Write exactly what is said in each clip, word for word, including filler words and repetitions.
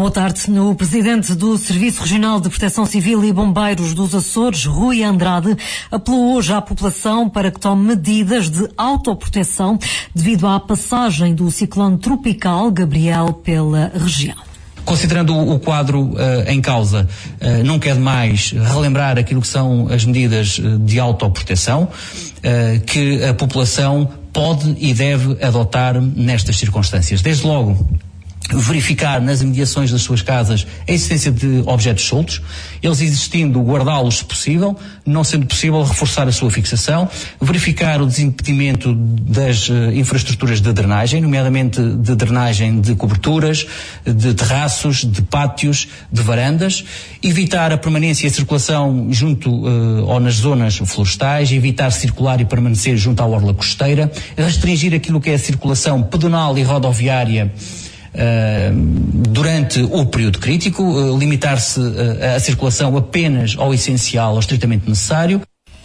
Boa tarde. O presidente do Serviço Regional de Proteção Civil e Bombeiros dos Açores, Rui Andrade, apelou hoje à população para que tome medidas de autoproteção devido à passagem do ciclone tropical Gabriel pela região. Considerando o quadro uh, em causa, uh, não quer demais relembrar aquilo que são as medidas de autoproteção uh, que a população pode e deve adotar nestas circunstâncias. Desde logo, verificar nas imediações das suas casas a existência de objetos soltos, eles existindo, guardá-los se possível, não sendo possível, reforçar a sua fixação, verificar o desimpedimento das uh, infraestruturas de drenagem, nomeadamente de drenagem de coberturas, de terraços, de pátios, de varandas, evitar a permanência e a circulação junto uh, ou nas zonas florestais, evitar circular e permanecer junto à orla costeira, restringir aquilo que é a circulação pedonal e rodoviária Uh, durante o período crítico, uh, limitar-se uh, a circulação apenas ao essencial, ao estritamente necessário.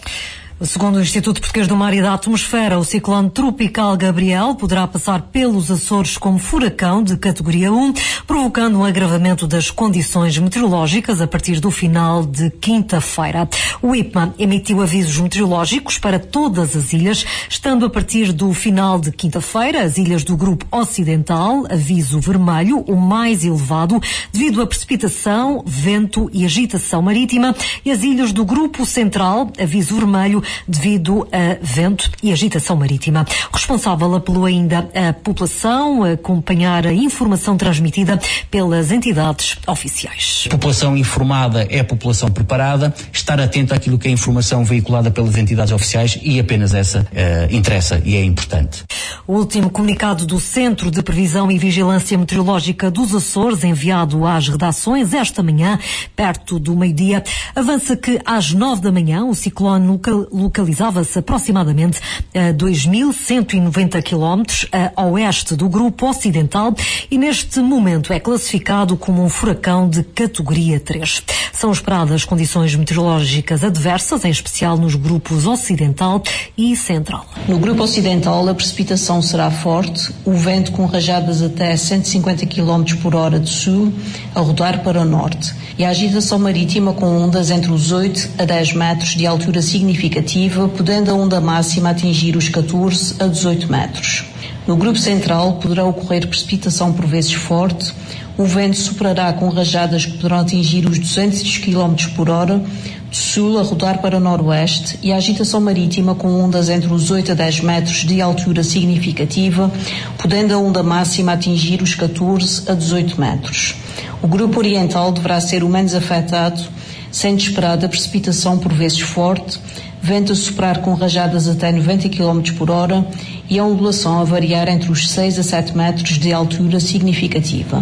Segundo o Instituto Português do Mar e da Atmosfera, o ciclone tropical Gabriel poderá passar pelos Açores como furacão de categoria um, provocando um agravamento das condições meteorológicas a partir do final de quinta-feira. O I P M A emitiu avisos meteorológicos para todas as ilhas, estando a partir do final de quinta-feira as ilhas do Grupo Ocidental, aviso vermelho, o mais elevado, devido a precipitação, vento e agitação marítima, e as ilhas do Grupo Central, aviso vermelho, devido a vento e agitação marítima. O responsável apelou ainda à população a acompanhar a informação transmitida pelas entidades oficiais. A população informada é a população preparada, estar atenta àquilo que é a informação veiculada pelas entidades oficiais, e apenas essa uh, interessa e é importante. O último comunicado do Centro de Previsão e Vigilância Meteorológica dos Açores, enviado às redações esta manhã, perto do meio-dia, avança que às nove da manhã o ciclone local localizava-se aproximadamente a dois mil cento e noventa quilómetros a oeste do Grupo Ocidental e neste momento é classificado como um furacão de categoria três. São esperadas condições meteorológicas adversas, em especial nos grupos Ocidental e Central. No Grupo Ocidental a precipitação será forte, o vento com rajadas até cento e cinquenta quilómetros por hora de sul a rodar para o norte, e a agitação marítima com ondas entre os oito a dez metros de altura significativa, podendo a onda máxima atingir os catorze a dezoito metros. No Grupo Central poderá ocorrer precipitação por vezes forte, o vento superará com rajadas que poderão atingir os duzentos quilómetros por hora, de sul a rodar para o noroeste, e a agitação marítima com ondas entre os oito a dez metros de altura significativa, podendo a onda máxima atingir os catorze a dezoito metros. O Grupo Oriental deverá ser o menos afetado, sendo esperada precipitação por vezes forte, vento a soprar com rajadas até noventa quilómetros por hora e a ondulação a variar entre os seis a sete metros de altura significativa.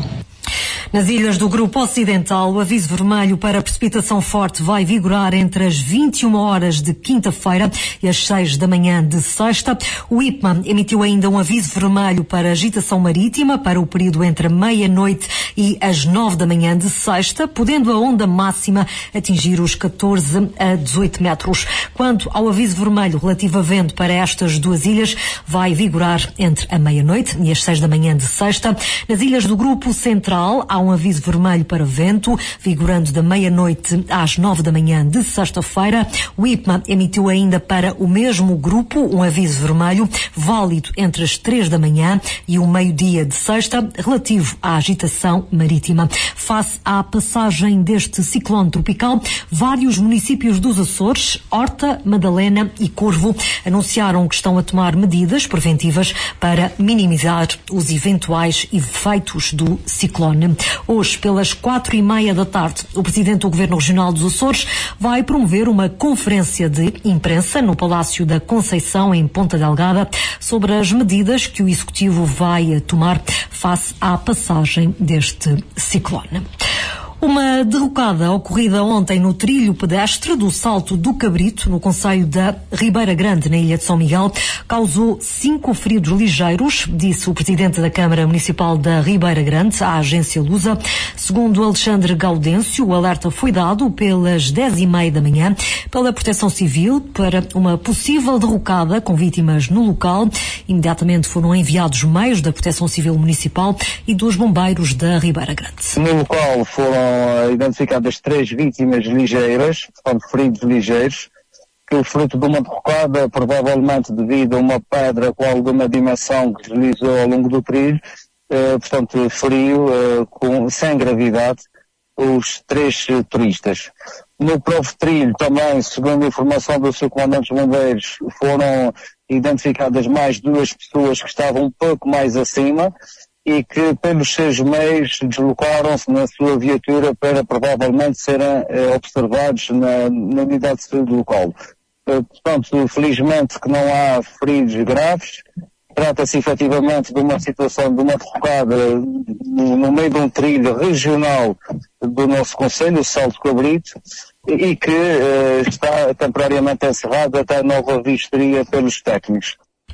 Nas ilhas do Grupo Ocidental, o aviso vermelho para precipitação forte vai vigorar entre as vinte e uma horas de quinta-feira e as seis da manhã de sexta. O I P M A emitiu ainda um aviso vermelho para agitação marítima para o período entre a meia-noite e as nove da manhã de sexta, podendo a onda máxima atingir os catorze a dezoito metros. Quanto ao aviso vermelho relativo a vento para estas duas ilhas, vai vigorar entre a meia-noite e as seis da manhã de sexta. Nas ilhas do Grupo Central, há um aviso vermelho para vento, vigorando da meia-noite às nove da manhã de sexta-feira. O I P M A emitiu ainda para o mesmo grupo um aviso vermelho, válido entre as três da manhã e o meio-dia de sexta, relativo à agitação marítima. Face à passagem deste ciclone tropical, vários municípios dos Açores, Horta, Madalena e Corvo, anunciaram que estão a tomar medidas preventivas para minimizar os eventuais efeitos do ciclone. Hoje, pelas quatro e meia da tarde, o Presidente do Governo Regional dos Açores vai promover uma conferência de imprensa no Palácio da Conceição, em Ponta Delgada, sobre as medidas que o Executivo vai tomar face à passagem deste ciclone. Uma derrocada ocorrida ontem no trilho pedestre do Salto do Cabrito, no concelho da Ribeira Grande, na Ilha de São Miguel, causou cinco feridos ligeiros, disse o presidente da Câmara Municipal da Ribeira Grande, à agência Lusa. Segundo Alexandre Gaudêncio, o alerta foi dado pelas dez e meia da manhã pela Proteção Civil para uma possível derrocada com vítimas no local. Imediatamente foram enviados meios da Proteção Civil Municipal e dos bombeiros da Ribeira Grande. No local foram identificadas três vítimas ligeiras, portanto feridos ligeiros, que o fruto de uma derrocada, provavelmente devido a uma pedra com alguma dimensão que deslizou ao longo do trilho, eh, portanto feriu eh, com, sem gravidade os três eh, turistas. No próprio trilho também, segundo a informação do seu comandante dos bombeiros, foram identificadas mais duas pessoas que estavam um pouco mais acima e que pelos seus meios deslocaram-se na sua viatura para provavelmente serem eh, observados na, na unidade de saúde local. Eh, portanto, felizmente que não há feridos graves. Trata-se efetivamente de uma situação de uma derrocada no, no meio de um trilho regional do nosso concelho, o Salto do Cabrito, e que eh, está temporariamente encerrado até nova vistoria pelos técnicos.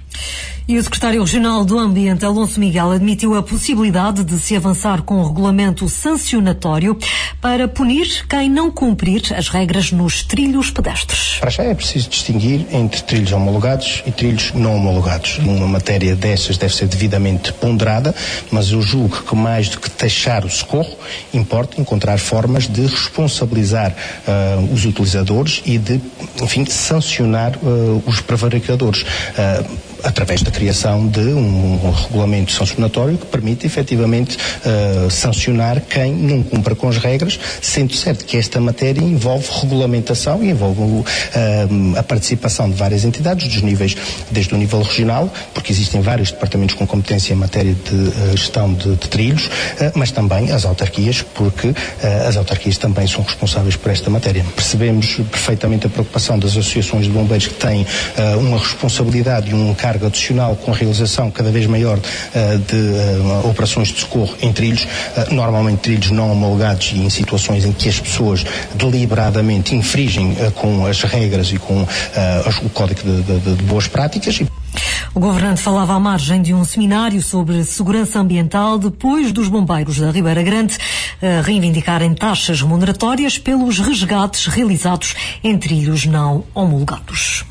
E o secretário regional do Ambiente, Alonso Miguel, admitiu a possibilidade de se avançar com o regulamento sancionatório para punir quem não cumprir as regras nos trilhos pedestres. Para já é preciso distinguir entre trilhos homologados e trilhos não homologados. Uma matéria dessas deve ser devidamente ponderada, mas eu julgo que mais do que taxar o socorro, importa encontrar formas de responsabilizar uh, os utilizadores e de, enfim, sancionar uh, os prevaricadores. Uh, através da criação de um, um regulamento sancionatório que permite efetivamente uh, sancionar quem não cumpra com as regras, sendo certo que esta matéria envolve regulamentação e envolve uh, a participação de várias entidades dos níveis, desde o nível regional, porque existem vários departamentos com competência em matéria de uh, gestão de, de trilhos, uh, mas também as autarquias, porque uh, as autarquias também são responsáveis por esta matéria. Percebemos perfeitamente a preocupação das associações de bombeiros que têm uh, uma responsabilidade e um cargo adicional com a realização cada vez maior uh, de uh, operações de socorro em trilhos, uh, normalmente trilhos não homologados e em situações em que as pessoas deliberadamente infringem uh, com as regras e com uh, o Código de, de, de Boas Práticas. O governante falava à margem de um seminário sobre segurança ambiental depois dos bombeiros da Ribeira Grande uh, reivindicarem taxas remuneratórias pelos resgates realizados em trilhos não homologados.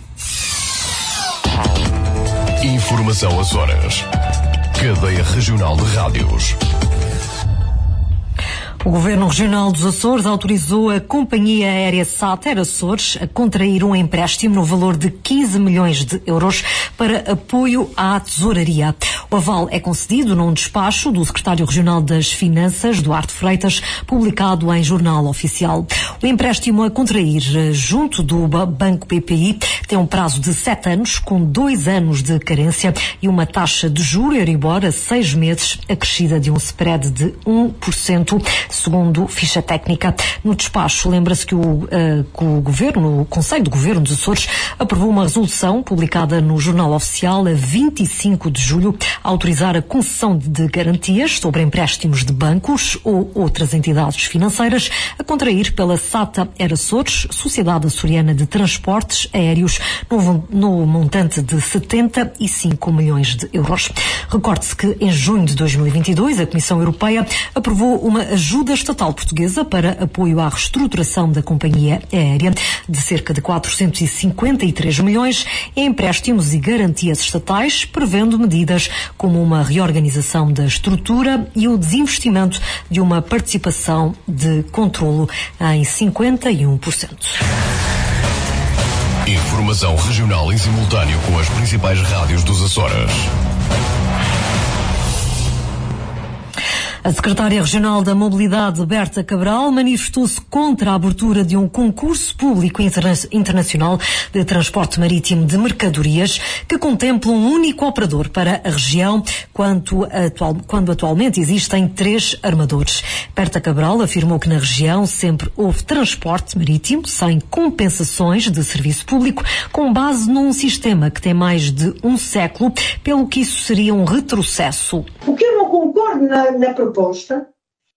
Informação Açores. Cadeia Regional de Rádios. O Governo Regional dos Açores autorizou a Companhia Aérea Sater Açores a contrair um empréstimo no valor de quinze milhões de euros para apoio à tesouraria. O aval é concedido num despacho do Secretário Regional das Finanças, Duarte Freitas, publicado em Jornal Oficial. O empréstimo a contrair junto do Banco B P I tem um prazo de sete anos, com dois anos de carência e uma taxa de juro Euribor a seis meses, acrescida de um spread de um por cento. Segundo ficha técnica. No despacho, lembra-se que o, uh, que o Governo, o Conselho de Governo dos Açores, aprovou uma resolução publicada no Jornal Oficial a vinte e cinco de julho a autorizar a concessão de garantias sobre empréstimos de bancos ou outras entidades financeiras a contrair pela SATA Air Açores, Sociedade Açoriana de Transportes Aéreos, no, no montante de setenta e cinco milhões de euros. Recorde-se que em junho de dois mil e vinte e dois a Comissão Europeia aprovou uma ajuda estatal portuguesa para apoio à reestruturação da companhia aérea de cerca de quatrocentos e cinquenta e três milhões em empréstimos e garantias estatais, prevendo medidas como uma reorganização da estrutura e o desinvestimento de uma participação de controlo em cinquenta e um por cento. Informação regional em simultâneo com as principais rádios dos Açores. A secretária regional da Mobilidade, Berta Cabral, manifestou-se contra a abertura de um concurso público interna- internacional de transporte marítimo de mercadorias que contempla um único operador para a região, quando, atual, quando atualmente existem três armadores. Berta Cabral afirmou que na região sempre houve transporte marítimo sem compensações de serviço público, com base num sistema que tem mais de um século, pelo que isso seria um retrocesso. O que eu não concordo na, na proposta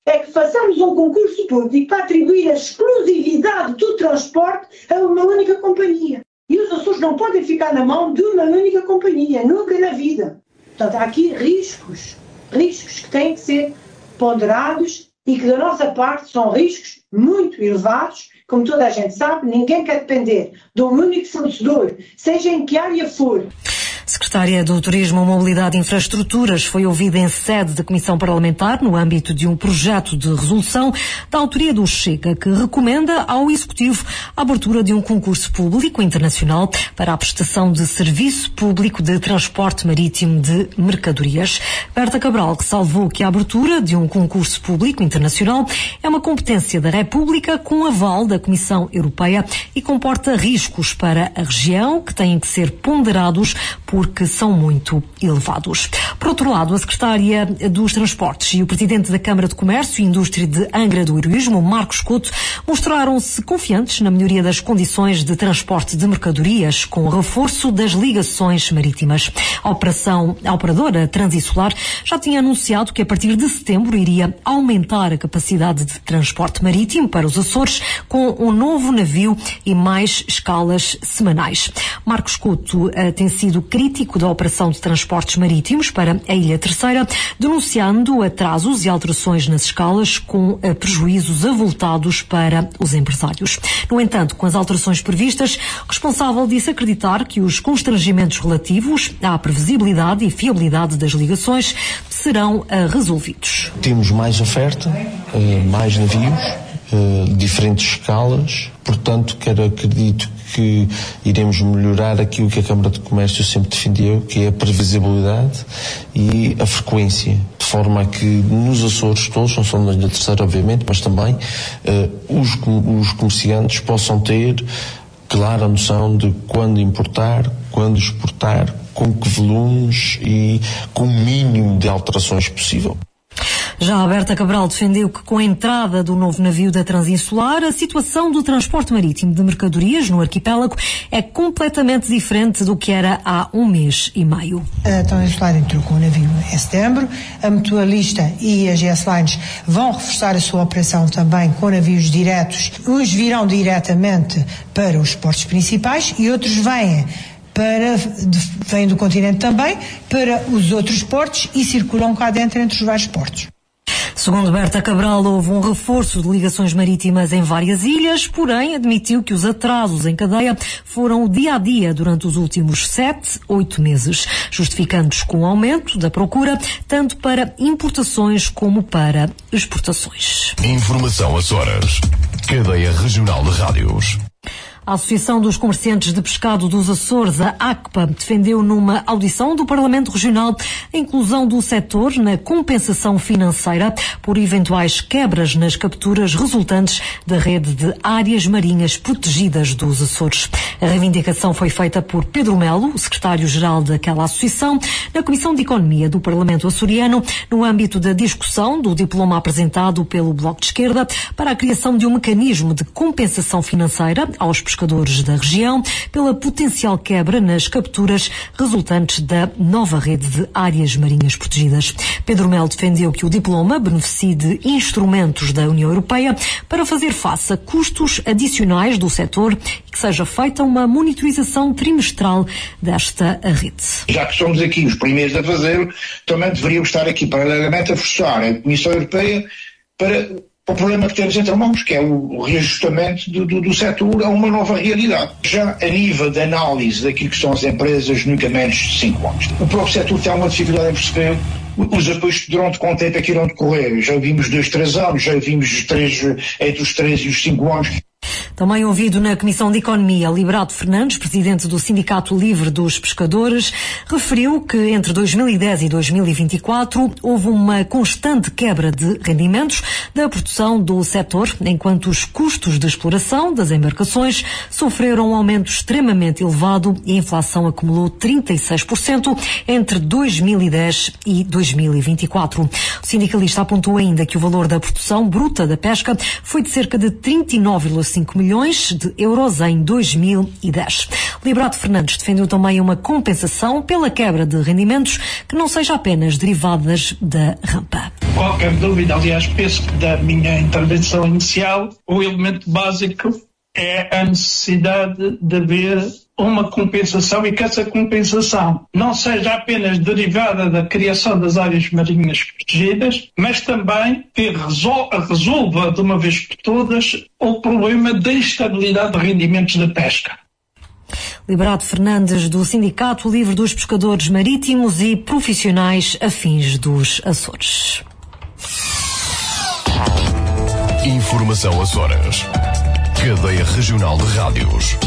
é que façamos um concurso público para atribuir a exclusividade do transporte a uma única companhia. E os Açores não podem ficar na mão de uma única companhia, nunca na vida. Portanto, há aqui riscos, riscos que têm que ser ponderados e que da nossa parte são riscos muito elevados. Como toda a gente sabe, ninguém quer depender de um único fornecedor, seja em que área for. Secretária do Turismo, Mobilidade e Infraestruturas foi ouvida em sede da Comissão Parlamentar no âmbito de um projeto de resolução da autoria do Chega, que recomenda ao Executivo a abertura de um concurso público internacional para a prestação de serviço público de transporte marítimo de mercadorias. Berta Cabral ressalvou que a abertura de um concurso público internacional é uma competência da República com aval da Comissão Europeia e comporta riscos para a região que têm que ser ponderados porque são muito elevados. Por outro lado, a Secretária dos Transportes e o Presidente da Câmara de Comércio e Indústria de Angra do Heroísmo, Marcos Couto, mostraram-se confiantes na melhoria das condições de transporte de mercadorias com o reforço das ligações marítimas. A operação, a operadora Transinsular já tinha anunciado que a partir de setembro iria aumentar a capacidade de transporte marítimo para os Açores com um novo navio e mais escalas semanais. Marcos Couto uh, tem sido crítico da operação de transportes marítimos para a Ilha Terceira, denunciando atrasos e alterações nas escalas com uh, prejuízos avultados para os empresários. No entanto, com as alterações previstas, o responsável disse acreditar que os constrangimentos relativos à previsibilidade e fiabilidade das ligações serão uh, resolvidos. Temos mais oferta, uh, mais navios, uh, diferentes escalas, portanto, quero acredito que iremos melhorar aquilo que a Câmara de Comércio sempre defendeu, que é a previsibilidade e a frequência, de forma a que nos Açores todos, não só na Ilha Terceira, obviamente, mas também uh, os, os comerciantes possam ter clara noção de quando importar, quando exportar, com que volumes e com o mínimo de alterações possível. Já a Berta Cabral defendeu que com a entrada do novo navio da Transinsular, a situação do transporte marítimo de mercadorias no arquipélago é completamente diferente do que era há um mês e meio. A Transinsular entrou com o navio em setembro, a Mutualista e a G S Lines vão reforçar a sua operação também com navios diretos. Uns virão diretamente para os portos principais e outros vêm para, vêm do continente também, para os outros portos e circulam cá dentro entre os vários portos. Segundo Berta Cabral, houve um reforço de ligações marítimas em várias ilhas, porém admitiu que os atrasos em cadeia foram o dia a dia durante os últimos sete, oito meses, justificando-os com o aumento da procura, tanto para importações como para exportações. Informação Açores. Cadeia Regional de Rádios. A Associação dos Comerciantes de Pescado dos Açores, a ACPA, defendeu numa audição do Parlamento Regional a inclusão do setor na compensação financeira por eventuais quebras nas capturas resultantes da rede de áreas marinhas protegidas dos Açores. A reivindicação foi feita por Pedro Melo, o secretário-geral daquela associação, na Comissão de Economia do Parlamento açoriano, no âmbito da discussão do diploma apresentado pelo Bloco de Esquerda para a criação de um mecanismo de compensação financeira aos pescadores pescadores da região pela potencial quebra nas capturas resultantes da nova rede de áreas marinhas protegidas. Pedro Melo defendeu que o diploma beneficie de instrumentos da União Europeia para fazer face a custos adicionais do setor e que seja feita uma monitorização trimestral desta rede. Já que somos aqui os primeiros a fazer, também deveríamos estar aqui paralelamente a forçar a Comissão Europeia para o problema que temos entre mãos, que é o reajustamento do, do, do setor a uma nova realidade. Já a nível de análise daquilo que são as empresas, nunca menos de cinco anos. O próprio setor tem uma dificuldade em perceber os apoios durante quanto tempo é que irão decorrer. Já vimos dois, três anos, já vimos três, entre os três e os cinco anos. Também ouvido na Comissão de Economia, Liberato Fernandes, presidente do Sindicato Livre dos Pescadores, referiu que entre dois mil e dez e dois mil e vinte e quatro houve uma constante quebra de rendimentos da produção do setor, enquanto os custos de exploração das embarcações sofreram um aumento extremamente elevado e a inflação acumulou trinta e seis por cento entre dois mil e dez e dois mil e vinte e quatro. O sindicalista apontou ainda que o valor da produção bruta da pesca foi de cerca de trinta e nove vírgula cinco milhões milhões de euros em dois mil e dez. Liberato Fernandes defendeu também uma compensação pela quebra de rendimentos que não seja apenas derivadas da rampa. Qualquer dúvida, aliás, penso que da minha intervenção inicial, o elemento básico é a necessidade de haver uma compensação e que essa compensação não seja apenas derivada da criação das áreas marinhas protegidas, mas também que resol- resolva de uma vez por todas o problema da instabilidade de rendimentos da pesca. Liberato Fernandes, do Sindicato Livre dos Pescadores Marítimos e Profissionais Afins dos Açores. Informação Açores. Cadeia Regional de Rádios.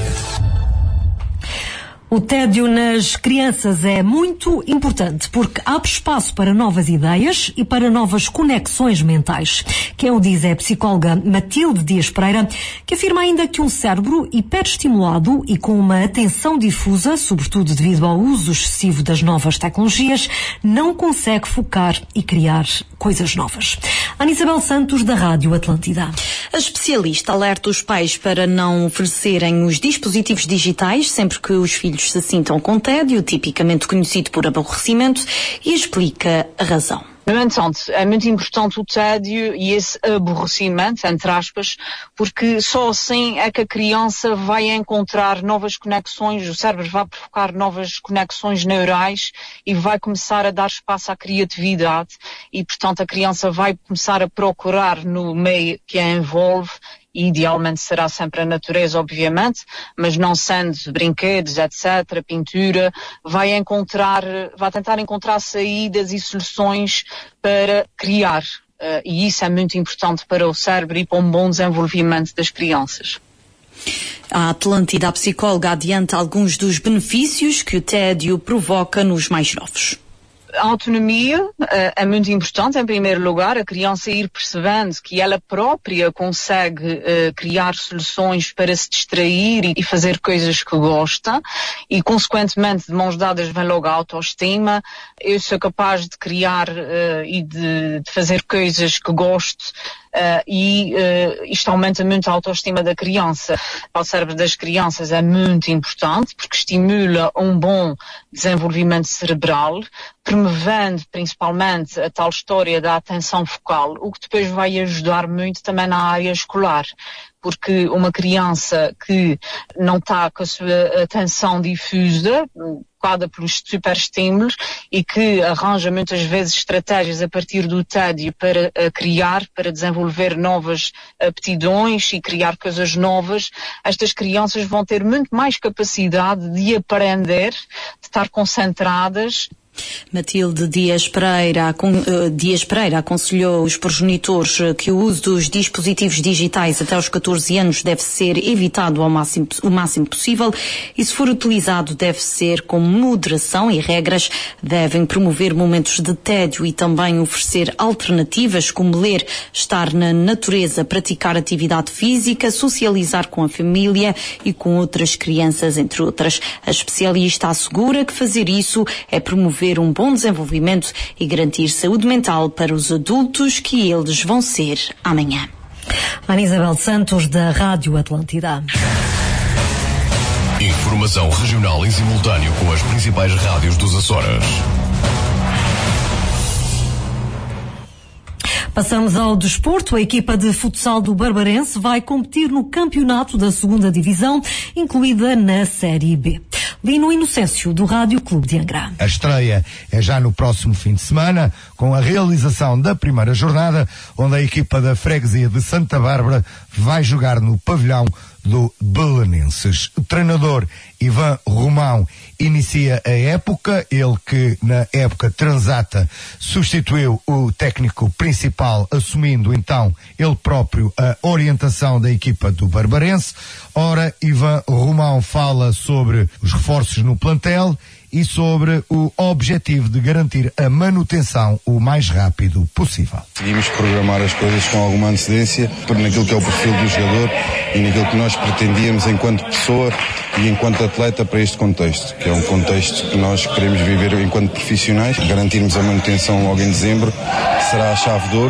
O tédio nas crianças é muito importante porque abre espaço para novas ideias e para novas conexões mentais. Quem o diz é a psicóloga Matilde Dias Pereira, que afirma ainda que um cérebro hiperestimulado e com uma atenção difusa, sobretudo devido ao uso excessivo das novas tecnologias, não consegue focar e criar coisas novas. Ana Isabel Santos, da Rádio Atlântida. A especialista alerta os pais para não oferecerem os dispositivos digitais sempre que os filhos se sintam com tédio, tipicamente conhecido por aborrecimento, e explica a razão. No entanto, é muito importante o tédio e esse aborrecimento, entre aspas, porque só assim é que a criança vai encontrar novas conexões, o cérebro vai provocar novas conexões neurais e vai começar a dar espaço à criatividade e, portanto, a criança vai começar a procurar no meio que a envolve. Idealmente será sempre a natureza, obviamente, mas não sendo brinquedos, etcétera, pintura, vai encontrar, vai tentar encontrar saídas e soluções para criar. Uh, e isso é muito importante para o cérebro e para um bom desenvolvimento das crianças. A Atlântida, a psicóloga, adianta alguns dos benefícios que o tédio provoca nos mais novos. A autonomia uh, é muito importante, em primeiro lugar, a criança ir percebendo que ela própria consegue uh, criar soluções para se distrair e, e fazer coisas que gosta e, consequentemente, de mãos dadas vem logo a autoestima. Eu sou capaz de criar uh, e de, de fazer coisas que gosto uh, e uh, isto aumenta muito a autoestima da criança. Para o cérebro das crianças é muito importante porque estimula um bom desenvolvimento cerebral, promovendo principalmente a tal história da atenção focal, o que depois vai ajudar muito também na área escolar, porque uma criança que não está com a sua atenção difusa, tocada pelos superestímulos e que arranja muitas vezes estratégias a partir do tédio para uh, criar, para desenvolver novas aptidões e criar coisas novas, estas crianças vão ter muito mais capacidade de aprender, de estar concentradas. Matilde Dias Pereira, uh, Dias Pereira aconselhou os progenitores que o uso dos dispositivos digitais até aos catorze anos deve ser evitado ao máximo, o máximo possível e, se for utilizado, deve ser com moderação e regras. Devem promover momentos de tédio e também oferecer alternativas como ler, estar na natureza, praticar atividade física, socializar com a família e com outras crianças, entre outras. A especialista assegura que fazer isso é promover um bom desenvolvimento e garantir saúde mental para os adultos que eles vão ser amanhã. Ana Isabel Santos, da Rádio Atlântida. Informação regional em simultâneo com as principais rádios dos Açores. Passamos ao desporto. A equipa de futsal do Barbarense vai competir no campeonato da segunda divisão, incluída na Série B. Lino Inocêncio, do Rádio Clube de Angra. A estreia é já no próximo fim de semana, com a realização da primeira jornada, onde a equipa da freguesia de Santa Bárbara vai jogar no pavilhão do Belenenses. O treinador Ivan Romão inicia a época, ele que na época transata substituiu o técnico principal, assumindo então ele próprio a orientação da equipa do Barbarense. Ora, Ivan Romão fala sobre os reforços no plantel e sobre o objetivo de garantir a manutenção o mais rápido possível. Conseguimos programar as coisas com alguma antecedência, naquilo que é o perfil do jogador e naquilo que nós pretendíamos enquanto pessoa e enquanto atleta para este contexto, que é um contexto que nós queremos viver enquanto profissionais. Garantirmos a manutenção logo em dezembro será a chave de ouro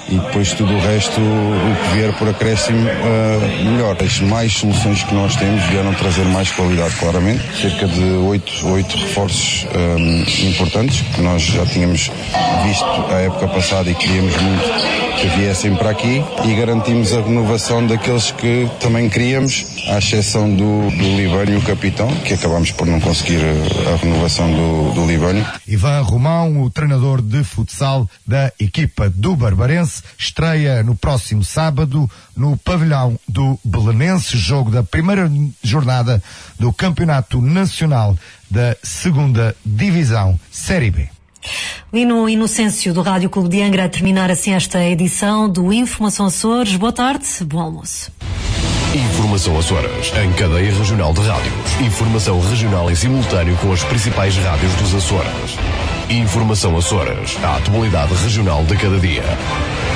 e depois tudo o resto, o que vier por acréscimo, uh, melhor. As mais soluções que nós temos vieram trazer mais qualidade, claramente. Cerca de oito, oito reforços um, importantes, que nós já tínhamos visto a época passada e queríamos muito que viessem para aqui, e garantimos a renovação daqueles que também queríamos, à exceção do, do Libânio, o capitão, que acabamos por não conseguir a renovação do, do Libânio. Ivan Romão, o treinador de futsal da equipa do Barbarense, estreia no próximo sábado no pavilhão do Belenenses, jogo da primeira jornada do Campeonato Nacional da segunda Divisão Série B. Lino Inocêncio, do Rádio Clube de Angra, a terminar assim esta edição do Informação Açores. Boa tarde, bom almoço. Informação Açores, em cadeia regional de rádios. Informação regional em simultâneo com as principais rádios dos Açores. Informação Açores, a atualidade regional de cada dia.